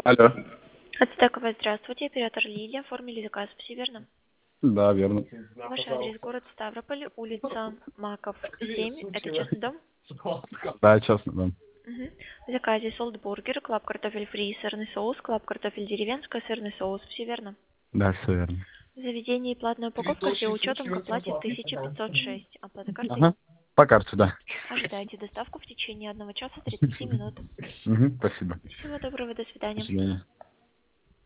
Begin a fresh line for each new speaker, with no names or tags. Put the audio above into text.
Алло.
Ацтекова, здравствуйте. Оператор Лилия. Оформили заказ, все верно?
Да, верно.
Ваш адрес город Ставрополь, улица Маков, 7. Это частный дом?
Да, честно, да.
Угу. В заказе солдбургер, клаб картофель фри, сырный соус, клаб картофель деревенская, сырный соус. Все верно?
Да, все верно.
В заведении платная упаковка с учетом к оплате 1506. Оплата картой?
Ага. По карте, да.
Ожидайте доставку в течение 1 часа 30 минут.
Угу, спасибо.
Всего доброго, до
До
свидания.
свидания.